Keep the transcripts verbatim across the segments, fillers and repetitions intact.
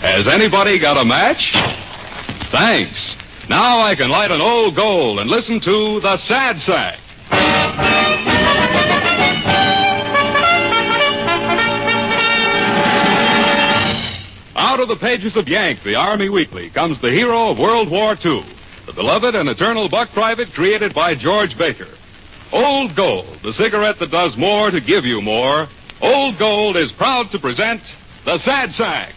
Has anybody got a match? Thanks. Now I can light an old gold and listen to the Sad Sack. Out of the pages of Yank, the Army Weekly, comes the hero of World War Two, the beloved and eternal buck private created by George Baker. Old Gold, the cigarette that does more to give you more. Old Gold is proud to present the Sad Sack.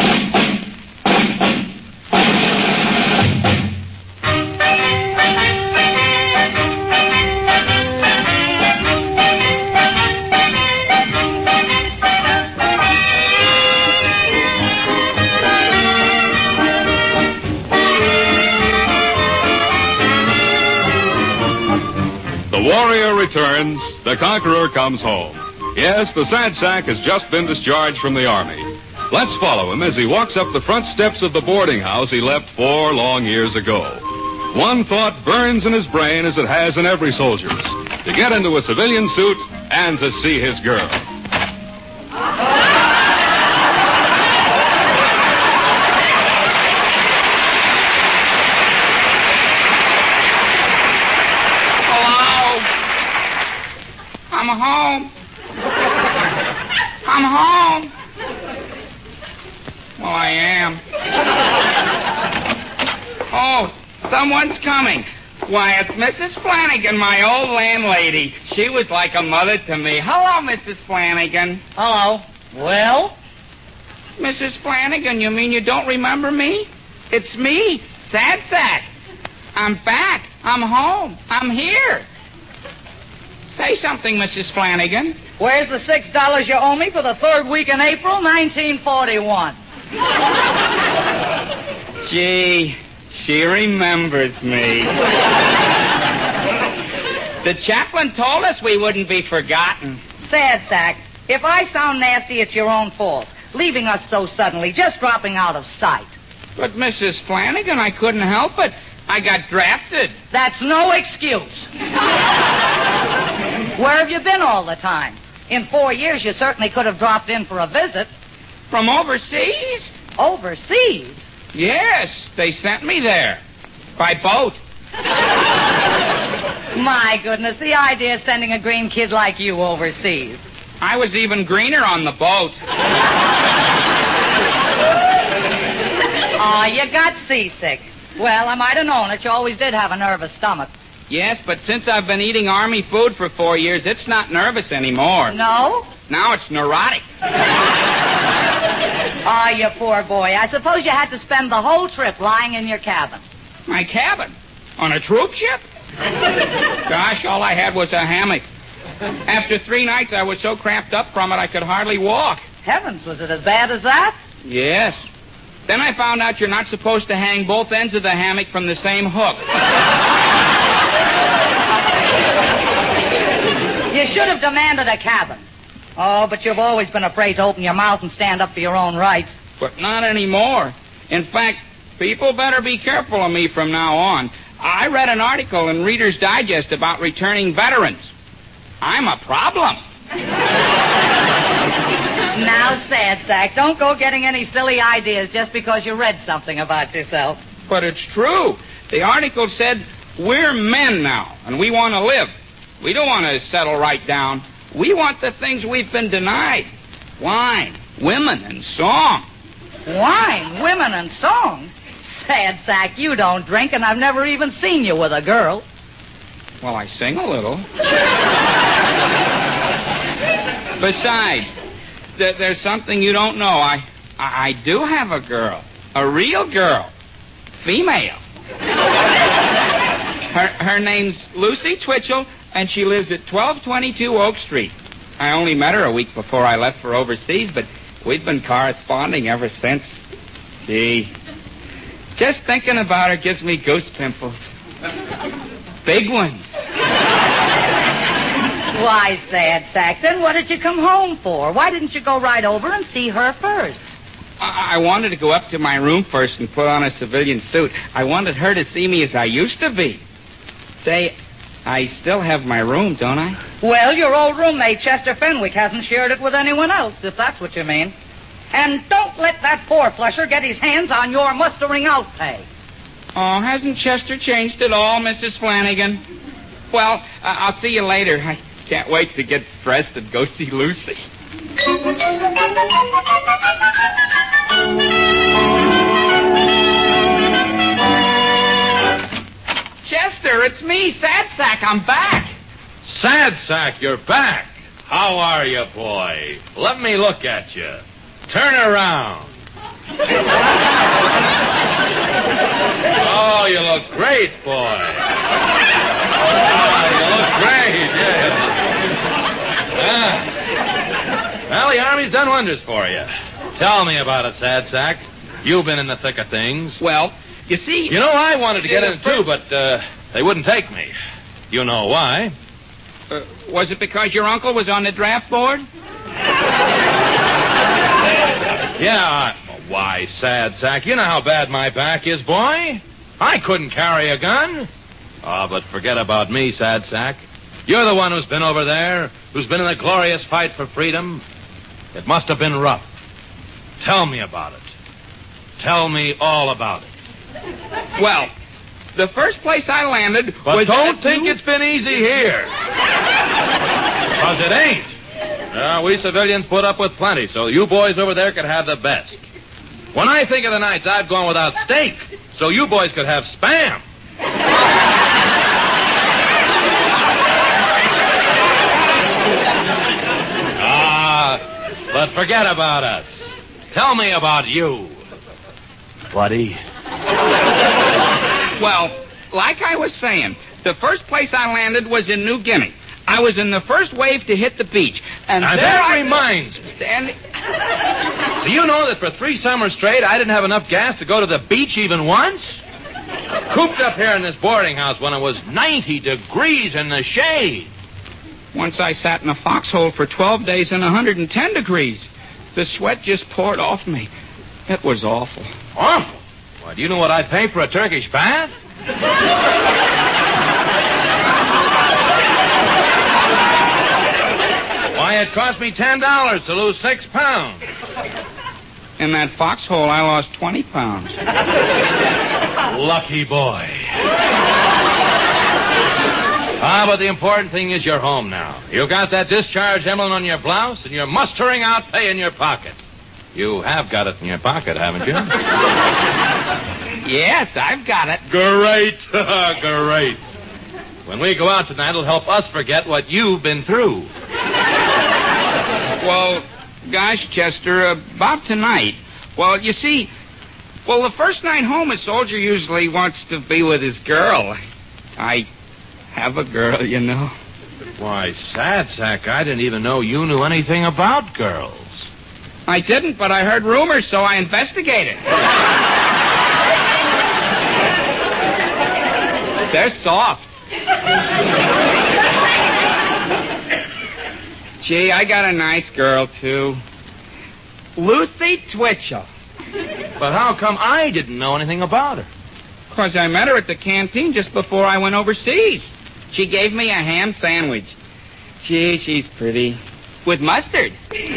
The warrior returns, the conqueror comes home. Yes, the Sad Sack has just been discharged from the Army. Let's follow him as he walks up the front steps of the boarding house he left four long years ago. One thought burns in his brain as it has in every soldier's, to get into a civilian suit and to see his girl. I'm home. I'm home. Well, I am. Oh, someone's coming. Why, it's Missus Flanagan, my old landlady. She was like a mother to me. Hello, Missus Flanagan. Hello. Well? Missus Flanagan, you mean you don't remember me? It's me, Sad Sack. I'm back. I'm home. I'm here. Say something, Missus Flanagan. Where's the six dollars you owe me for the third week in April, nineteen forty-one? Gee, she remembers me. The chaplain told us we wouldn't be forgotten. Sad Sack, if I sound nasty, it's your own fault. Leaving us so suddenly, just dropping out of sight. But, Missus Flanagan, I couldn't help it. I got drafted. That's no excuse. Where have you been all the time? In four years, you certainly could have dropped in for a visit. From overseas? Overseas? Yes, they sent me there. By boat. My goodness, the idea of sending a green kid like you overseas. I was even greener on the boat. Oh, you got seasick. Well, I might have known it. You always did have a nervous stomach. Yes, but since I've been eating Army food for four years, it's not nervous anymore. No? Now it's neurotic. Oh, you poor boy. I suppose you had to spend the whole trip lying in your cabin. My cabin? On a troop ship? Gosh, all I had was a hammock. After three nights, I was so cramped up from it I could hardly walk. Heavens, was it as bad as that? Yes. Then I found out you're not supposed to hang both ends of the hammock from the same hook. You should have demanded a cabin. Oh, but you've always been afraid to open your mouth and stand up for your own rights. But not anymore. In fact, people better be careful of me from now on. I read an article in Reader's Digest about returning veterans. I'm a problem. Now, Sad Sack, don't go getting any silly ideas just because you read something about yourself. But it's true. The article said, we're men now, and we want to live. We don't want to settle right down. We want the things we've been denied. Wine, women, and song. Wine, women, and song? Sad Sack, you don't drink, and I've never even seen you with a girl. Well, I sing a little. Besides, th- there's something you don't know. I, I, I do have a girl. A real girl. Female. Her, her name's Lucy Twitchell, and she lives at twelve twenty-two Oak Street. I only met her a week before I left for overseas, but we've been corresponding ever since. Gee, just thinking about her gives me goose pimples. Big ones. Why, Sad Sack, then what did you come home for? Why didn't you go right over and see her first? I, I wanted to go up to my room first and put on a civilian suit. I wanted her to see me as I used to be. Say, I still have my room, don't I? Well, your old roommate, Chester Fenwick, hasn't shared it with anyone else, if that's what you mean. And don't let that four-flusher get his hands on your mustering out pay. Oh, hasn't Chester changed at all, Missus Flanagan? Well, uh, I'll see you later. I can't wait to get dressed and go see Lucy. Chester, it's me, Sad Sack. I'm back. Sad Sack, you're back. How are you, boy? Let me look at you. Turn around. Oh, you look great, boy. Oh, you look great, yeah. Ah. Well, the Army's done wonders for you. Tell me about it, Sad Sack. You've been in the thick of things. Well, you see... You know, I wanted to get in it, too, but uh, they wouldn't take me. You know why. Uh, was it because your uncle was on the draft board? Yeah, why, Sad Sack, you know how bad my back is, boy. I couldn't carry a gun. Oh, but forget about me, Sad Sack. You're the one who's been over there, who's been in a glorious fight for freedom. It must have been rough. Tell me about it. Tell me all about it. Well, the first place I landed but was... But don't at think you... it's been easy here. Because it ain't. Uh, we civilians put up with plenty, so you boys over there could have the best. When I think of the nights I've gone without steak, so you boys could have Spam. Ah, but forget about us. Tell me about you, buddy. Well, like I was saying, the first place I landed was in New Guinea. I was in the first wave to hit the beach. And now there that I... reminds me. And... Do you know that for three summers straight, I didn't have enough gas to go to the beach even once? Cooped up here in this boarding house when it was ninety degrees in the shade. Once I sat in a foxhole for twelve days in one hundred ten degrees. The sweat just poured off me. It was awful. Awful? Why, do you know what I pay for a Turkish bath? Why, it cost me ten dollars to lose six pounds. In that foxhole, I lost twenty pounds. Lucky boy. Ah, but the important thing is you're home now. You've got that discharge emblem on your blouse and you're mustering out pay in your pocket. You have got it in your pocket, haven't you? Yes, I've got it. Great. Great. When we go out tonight, it'll help us forget what you've been through. Well, gosh, Chester, about tonight. Well, you see, well, the first night home, a soldier usually wants to be with his girl. I have a girl, you know. Why, Sad Sack, I didn't even know you knew anything about girls. I didn't, but I heard rumors, so I investigated. They're soft. Gee, I got a nice girl, too. Lucy Twitchell. But how come I didn't know anything about her? Because I met her at the canteen just before I went overseas. She gave me a ham sandwich. Gee, she's pretty. With mustard.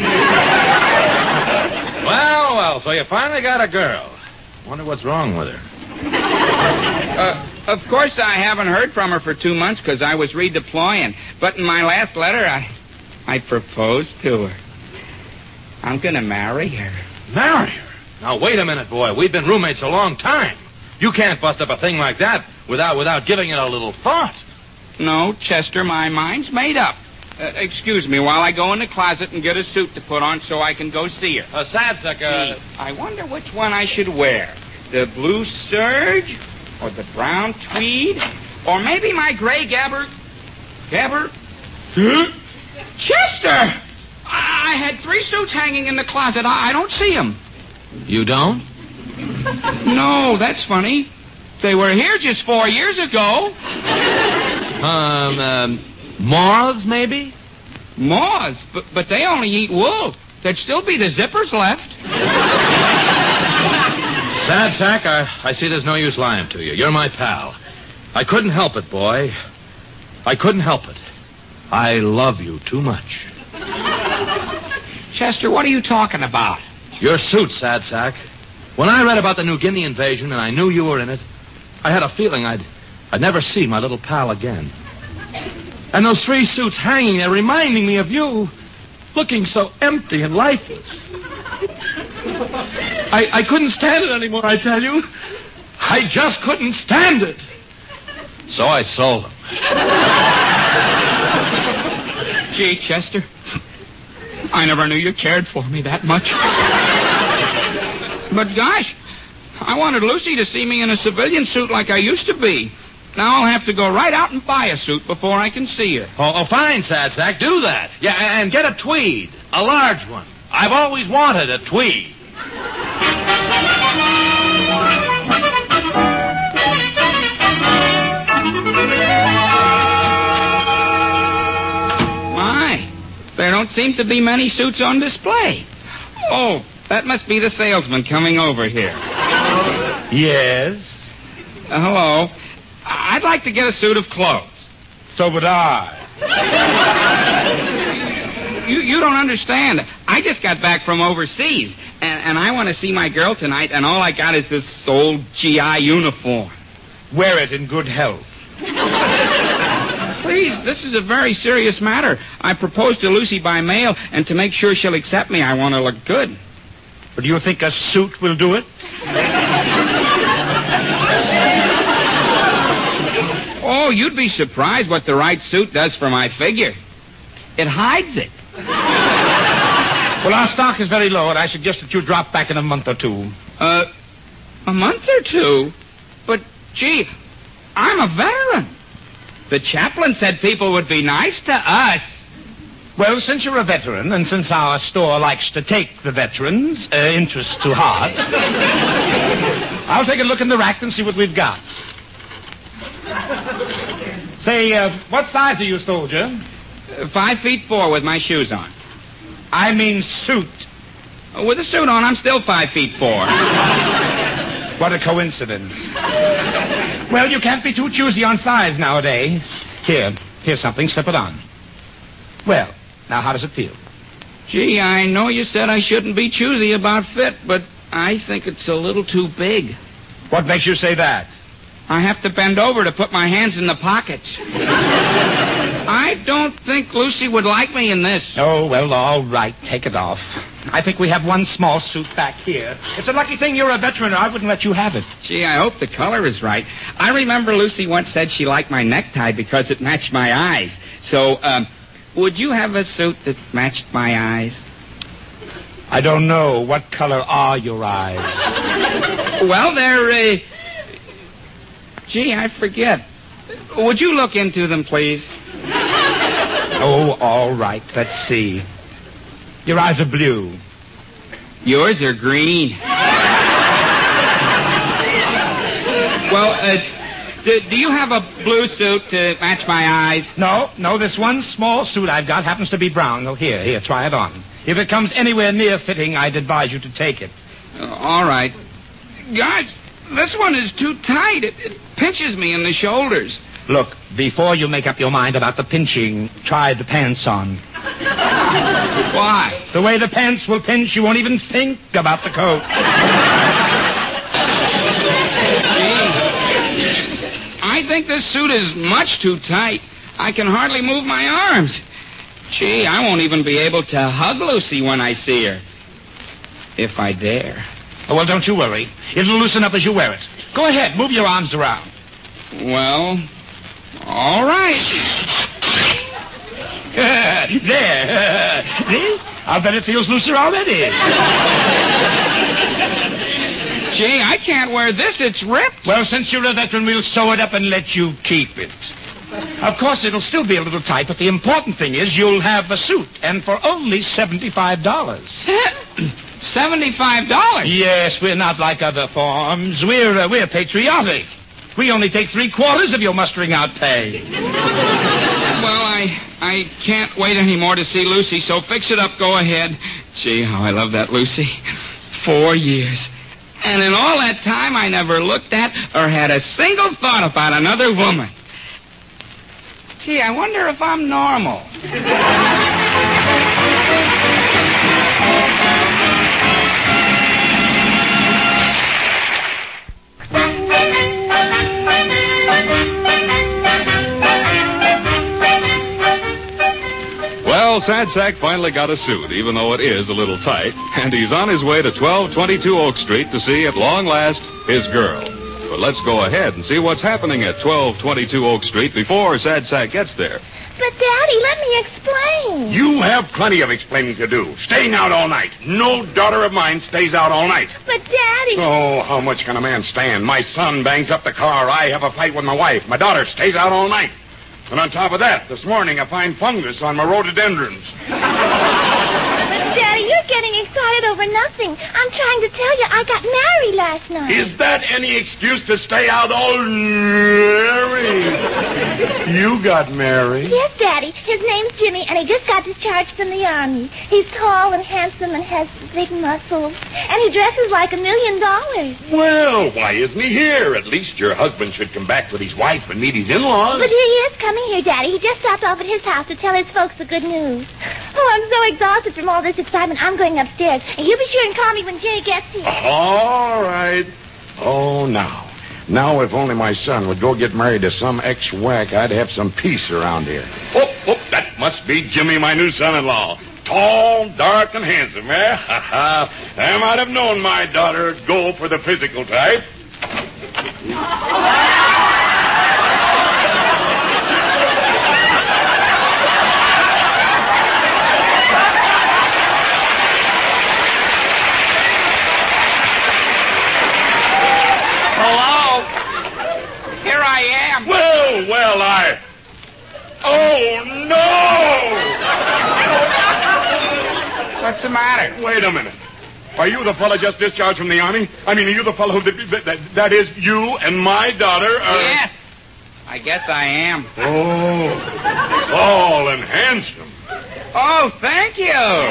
Well, well, so you finally got a girl. Wonder what's wrong with her. Uh, of course, I haven't heard from her for two months because I was redeploying. But in my last letter, I... I proposed to her. I'm going to marry her. Marry her? Now, wait a minute, boy. We've been roommates a long time. You can't bust up a thing like that without without giving it a little thought. No, Chester, my mind's made up. Uh, excuse me while I go in the closet and get a suit to put on so I can go see her. A Sad Sack, uh... Gee, I wonder which one I should wear. The blue serge? Or the brown tweed? Or maybe my gray gabber... Gabber... Huh? Chester! I had three suits hanging in the closet. I, I don't see them. You don't? No, that's funny. They were here just four years ago. Um, um moths, maybe? Moths? But, but they only eat wool. There'd still be the zippers left. Sad Sack, I, I see there's no use lying to you. You're my pal. I couldn't help it, boy. I couldn't help it. I love you too much. Chester, what are you talking about? Your suit, Sad Sack. When I read about the New Guinea invasion and I knew you were in it, I had a feeling I'd, I'd never see my little pal again. And those three suits hanging there reminding me of you, looking so empty and lifeless. I, I couldn't stand it anymore, I tell you. I just couldn't stand it. So I sold them. Gee, Chester, I never knew you cared for me that much. But gosh, I wanted Lucy to see me in a civilian suit like I used to be. Now I'll have to go right out and buy a suit before I can see her. Oh, oh fine, Sad Sack, do that. Yeah, and get a tweed, a large one. I've always wanted a tweed. My, there don't seem to be many suits on display. Oh, that must be the salesman coming over here. Yes? Uh, hello. I'd like to get a suit of clothes. So would I. You you don't understand. I just got back from overseas, and, and I want to see my girl tonight, and all I got is this old G I uniform. Wear it in good health. Please, this is a very serious matter. I proposed to Lucy by mail, and to make sure she'll accept me, I want to look good. But do you think a suit will do it? Oh, you'd be surprised what the right suit does for my figure. It hides it. Well, our stock is very low, and I suggest that you drop back in a month or two. Uh, a month or two? But, gee, I'm a veteran. The chaplain said people would be nice to us. Well, since you're a veteran, and since our store likes to take the veterans' uh, interest to heart, I'll take a look in the rack and see what we've got. Say, uh, what size are you, soldier? Uh, five feet four with my shoes on. I mean suit. Uh, with a suit on, I'm still five feet four. What a coincidence. Well, you can't be too choosy on size nowadays. Here, here's something. Slip it on. Well, now how does it feel? Gee, I know you said I shouldn't be choosy about fit, but I think it's a little too big. What makes you say that? I have to bend over to put my hands in the pockets. I don't think Lucy would like me in this. Oh, well, all right. Take it off. I think we have one small suit back here. It's a lucky thing you're a veteran, or I wouldn't let you have it. Gee, I hope the color is right. I remember Lucy once said she liked my necktie because it matched my eyes. So, um, would you have a suit that matched my eyes? I don't know. What color are your eyes? Well, they're, uh... Gee, I forget. Would you look into them, please? Oh, all right. Let's see. Your eyes are blue. Yours are green. Well, uh, do, do you have a blue suit to match my eyes? No, no, this one small suit I've got happens to be brown. Oh, here, here, try it on. If it comes anywhere near fitting, I'd advise you to take it. Uh, all right. Guys, this one is too tight. It, it pinches me in the shoulders. Look, before you make up your mind about the pinching, try the pants on. Why? The way the pants will pinch, you won't even think about the coat. I think this suit is much too tight. I can hardly move my arms. Gee, I won't even be able to hug Lucy when I see her. If I dare. Oh, well, don't you worry. It'll loosen up as you wear it. Go ahead, move your arms around. Well, all right. Uh, there. Uh, see? I'll bet it feels looser already. Gee, I can't wear this. It's ripped. Well, since you're a veteran, we'll sew it up and let you keep it. Of course, it'll still be a little tight, but the important thing is you'll have a suit, and for only seventy-five dollars. seventy-five dollars? Yes, we're not like other farms. We're, uh, we're patriotic. We only take three quarters of your mustering out pay. Well, I I can't wait anymore to see Lucy, so fix it up. Go ahead. Gee, how I love that Lucy. Four years. And in all that time, I never looked at or had a single thought about another woman. Gee, I wonder if I'm normal. Well, Sad Sack finally got a suit, even though it is a little tight, and he's on his way to twelve twenty-two Oak Street to see, at long last, his girl. But let's go ahead and see what's happening at twelve twenty-two Oak Street before Sad Sack gets there. But, Daddy, let me explain. You have plenty of explaining to do. Staying out all night. No daughter of mine stays out all night. But, Daddy... Oh, how much can a man stand? My son bangs up the car. I have a fight with my wife. My daughter stays out all night. And on top of that, this morning I find fungus on my rhododendrons. But, Daddy, you're getting excited over nothing. I'm trying to tell you I got married last night. Is that any excuse to stay out all night? You got married? Yes, Daddy. His name's Jimmy, and he just got discharged from the Army. He's tall and handsome and has big muscles. And he dresses like a million dollars. Well, why isn't he here? At least your husband should come back with his wife and meet his in-laws. But he is coming here, Daddy. He just stopped off at his house to tell his folks the good news. Oh, I'm so exhausted from all this excitement. I'm going upstairs. And you be sure and call me when Jimmy gets here. All right. Oh, now. Now, if only my son would go get married to some ex-whack, I'd have some peace around here. Oh, oh, that must be Jimmy, my new son-in-law. Tall, dark, and handsome, eh? Ha ha. I might have known my daughter would go for the physical type. Hello? Here I am. Well, well, I... Oh, no! What's the matter? Wait a minute. Are you the fellow just discharged from the Army? I mean, are you the fellow who... That, that, that is, you and my daughter are... Yes. I guess I am. Oh, tall and handsome. Oh, thank you.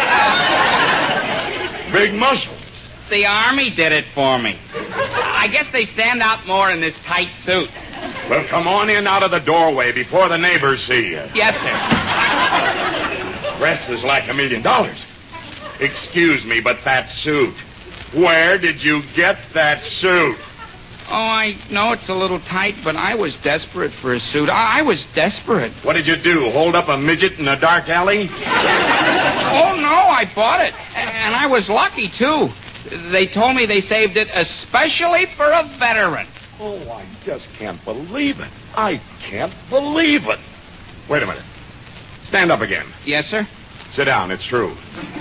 Big muscles. The Army did it for me. I guess they stand out more in this tight suit. Well, come on in out of the doorway before the neighbors see you. Yes, sir. Dress is like a million dollars. Excuse me, but that suit. Where did you get that suit? Oh, I know it's a little tight, but I was desperate for a suit. I, I was desperate. What did you do, hold up a midget in a dark alley? Oh, no, I bought it. And I was lucky, too. They told me they saved it especially for a veteran. Oh, I just can't believe it. I can't believe it. Wait a minute. Stand up again. Yes, sir? Sit down, it's true.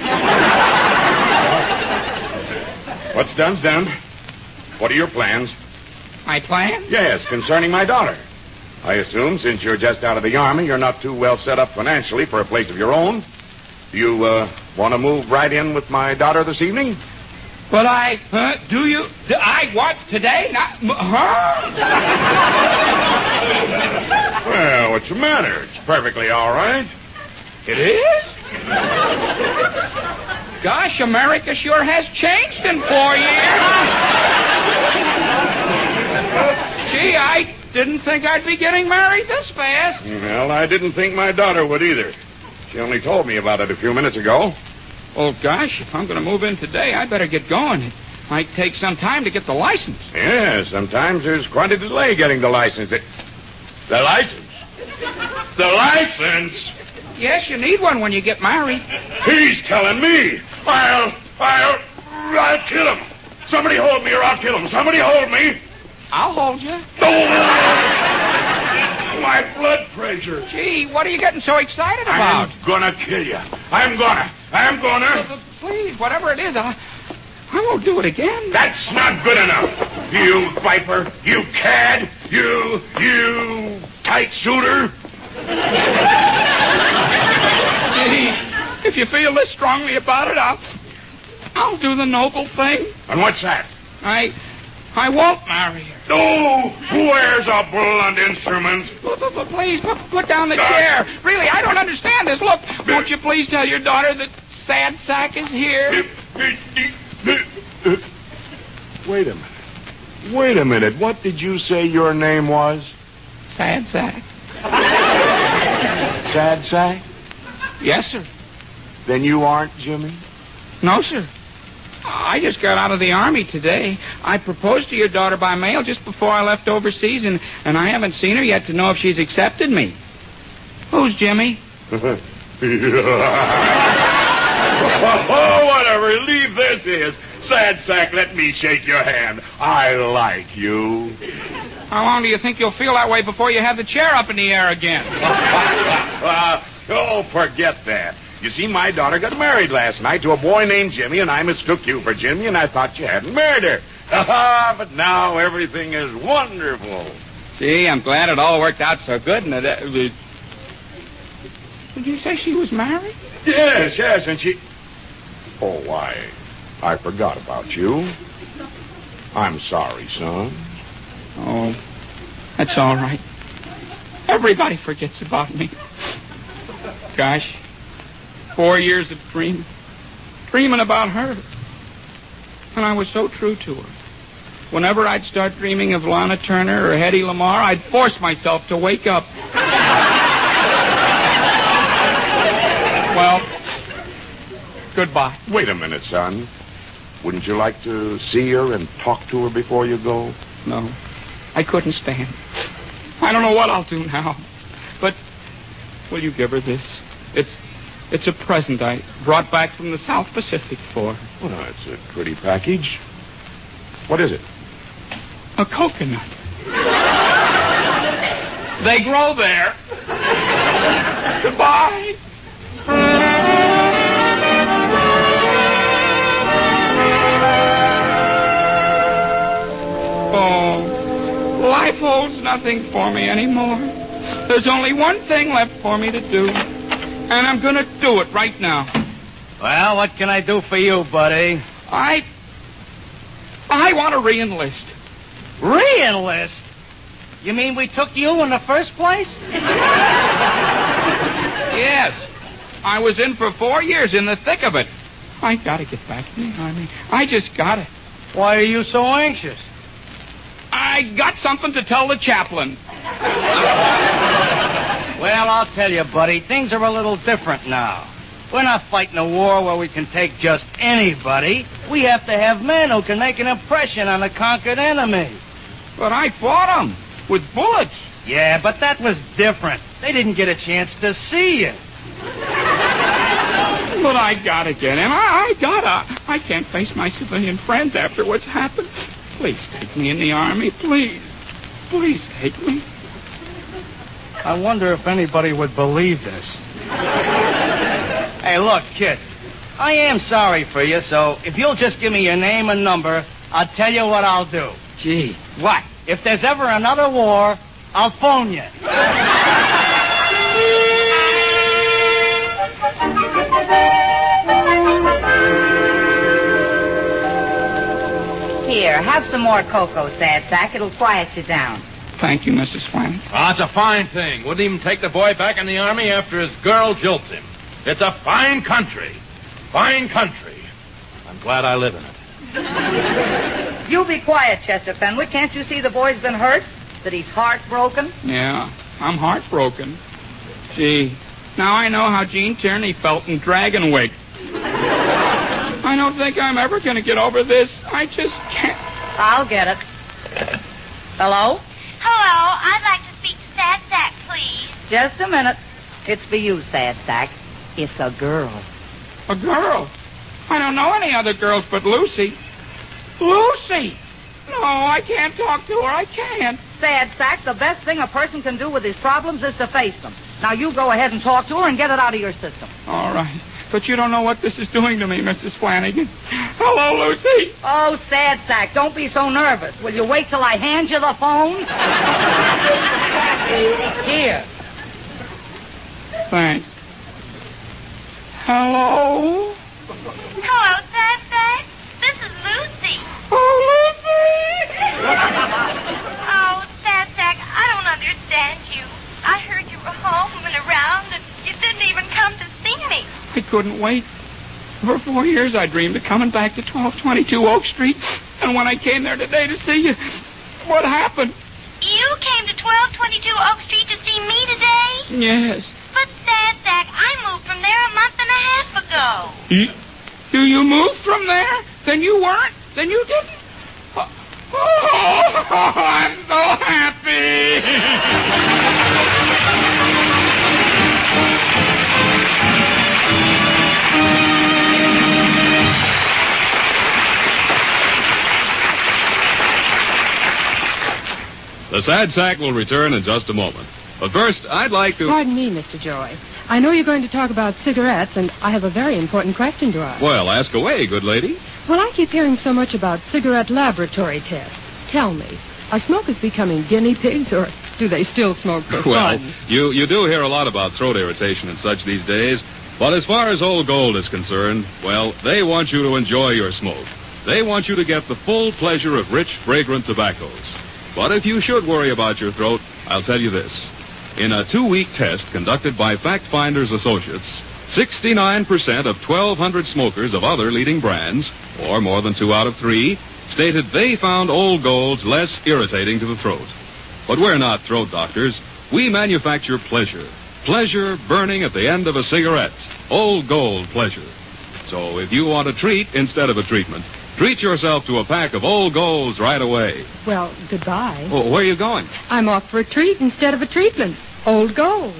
What's done's done. What are your plans? My plan? Yes, concerning my daughter. I assume since you're just out of the Army, you're not too well set up financially for a place of your own. Do you, uh, want to move right in with my daughter this evening? But I, uh, do you, do I what, today? Not, huh? Well, what's the matter? It's perfectly all right. It is? Gosh, America sure has changed in four years. Gee, I didn't think I'd be getting married this fast. Well, I didn't think my daughter would either. She only told me about it a few minutes ago. Oh, gosh, if I'm going to move in today, I better get going. It might take some time to get the license. Yeah, sometimes there's quite a delay getting the license. It... The license? The license? Yes, you need one when you get married. He's telling me. I'll, I'll, I'll kill him. Somebody hold me or I'll kill him. Somebody hold me. I'll hold you. Oh! My blood pressure. Gee, what are you getting so excited about? I'm gonna kill you. I'm gonna. I'm gonna. Uh, please, whatever it is, I, I won't do it again. That's not good enough. You viper. You cad. You, you tight shooter. Gee, if you feel this strongly about it, I'll, I'll do the noble thing. And what's that? I, I won't marry her. Oh, where's a blunt instrument? But, but, but please, put, put down the chair. Really, I don't understand this. Look, won't you please tell your daughter that Sad Sack is here? Wait a minute. Wait a minute. What did you say your name was? Sad Sack. Sad Sack? Yes, sir. Then you aren't Jimmy? No, sir. I just got out of the Army today. I proposed to your daughter by mail just before I left overseas, and, and I haven't seen her yet to know if she's accepted me. Who's Jimmy? Oh, what a relief this is. Sad Sack, let me shake your hand. I like you. How long do you think you'll feel that way before you have the chair up in the air again? uh, oh, forget that. You see, my daughter got married last night to a boy named Jimmy, and I mistook you for Jimmy, and I thought you hadn't married her. But now everything is wonderful. Gee, I'm glad it all worked out so good. And it, uh, did you say she was married? Yes, yes, and she... Oh, why, I forgot about you. I'm sorry, son. Oh, that's all right. Everybody forgets about me. Gosh, four years of dreaming. Dreaming about her. And I was so true to her. Whenever I'd start dreaming of Lana Turner or Hedy Lamarr, I'd force myself to wake up. Well, goodbye. Wait a minute, son. Wouldn't you like to see her and talk to her before you go? No, I couldn't stand. I don't know what I'll do now. But will you give her this? It's it's a present I brought back from the South Pacific for her. Well, it's a pretty package. What is it? A coconut. They grow there. Goodbye. Oh, life holds nothing for me anymore. There's only one thing left for me to do, and I'm going to do it right now. Well, what can I do for you, buddy? I... I want to re-enlist. Re-enlist? You mean we took you in the first place? Yes. I was in for four years in the thick of it. I got to get back in the Army. I just got to. Why are you so anxious? I got something to tell the chaplain. Well, I'll tell you, buddy, things are a little different now. We're not fighting a war where we can take just anybody. We have to have men who can make an impression on a conquered enemy. But I fought them with bullets. Yeah, but that was different. They didn't get a chance to see you. But I gotta get him. I, I gotta. I can't face my civilian friends after what's happened. Please take me in the Army, please. Please take me. I wonder if anybody would believe this. Hey, look, kid. I am sorry for you, so if you'll just give me your name and number, I'll tell you what I'll do. Gee, what? If there's ever another war, I'll phone you. Here, have some more cocoa, Sad Sack. It'll quiet you down. Thank you, Missus Flanagan. Oh, it's a fine thing. Wouldn't even take the boy back in the Army after his girl jilts him. It's a fine country. Fine country. I'm glad I live in it. You be quiet, Chester Fenwick. Can't you see the boy's been hurt? That he's heartbroken? Yeah, I'm heartbroken. Gee, now I know how Gene Tierney felt in Dragonwyck. I don't think I'm ever going to get over this. I just can't. I'll get it. Hello? Hello, I'd like to speak to Sad Sack, please. Just a minute. It's for you, Sad Sack. It's a girl. A girl? I don't know any other girls but Lucy. Lucy! No, I can't talk to her. I can't. Sad Sack, the best thing a person can do with his problems is to face them. Now you go ahead and talk to her and get it out of your system. All right. But you don't know what this is doing to me, Missus Flanagan. Hello, Lucy. Oh, Sad Sack, don't be so nervous. Will you wait till I hand you the phone? Here. Thanks. Hello? Hello, Sad Sack. This is Lucy. Oh, Lucy! Oh, Sad Sack, I don't understand you. I heard you were home and around, and you didn't even come to see me. I couldn't wait. For four years I dreamed of coming back to twelve twenty-two Oak Street, and when I came there today to see you, what happened? You came to twelve twenty-two Oak Street to see me today? Yes. But, Sad Sack, I moved from there a month and a half ago. You, you, you moved from there? Then you weren't? Then you didn't? Oh, oh I'm so happy! The Sad Sack will return in just a moment. But first, I'd like to... Pardon me, Mister Joy. I know you're going to talk about cigarettes, and I have a very important question to ask. Well, ask away, good lady. Well, I keep hearing so much about cigarette laboratory tests. Tell me, are smokers becoming guinea pigs, or do they still smoke for Well, fun? you, you do hear a lot about throat irritation and such these days. But as far as Old Gold is concerned, well, they want you to enjoy your smoke. They want you to get the full pleasure of rich, fragrant tobaccos. But if you should worry about your throat, I'll tell you this. In a two-week test conducted by Fact Finders Associates, sixty-nine percent of twelve hundred smokers of other leading brands, or more than two out of three, stated they found Old Gold's less irritating to the throat. But we're not throat doctors. We manufacture pleasure. Pleasure burning at the end of a cigarette. Old Gold pleasure. So if you want a treat instead of a treatment, treat yourself to a pack of Old Golds right away. Well, goodbye. Oh, where are you going? I'm off for a treat instead of a treatment. Old Gold.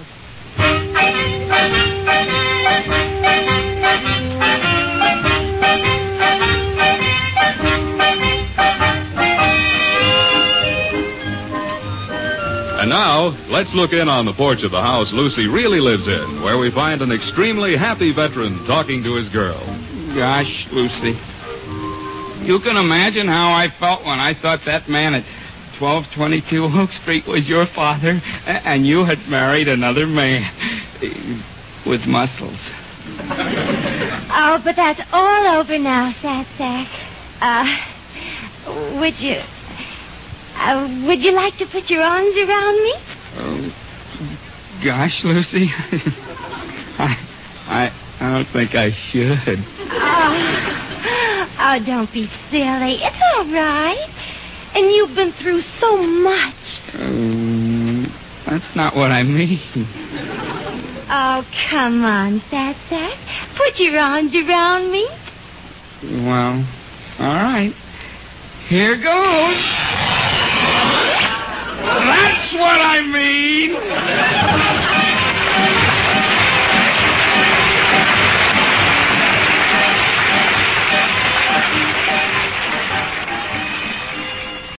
And now, let's look in on the porch of the house Lucy really lives in, where we find an extremely happy veteran talking to his girl. Gosh, Lucy. You can imagine how I felt when I thought that man at twelve twenty-two Oak Street was your father, and you had married another man with muscles. Oh, but that's all over now, Sad Sack. Uh, would you... Uh, would you like to put your arms around me? Oh, gosh, Lucy. I, I, I don't think I should. Oh, oh, don't be silly. It's all right. And you've been through so much. Um, that's not what I mean. Oh, come on, Sad Sack. Put your arms around me. Well, all right. Here goes. That's what I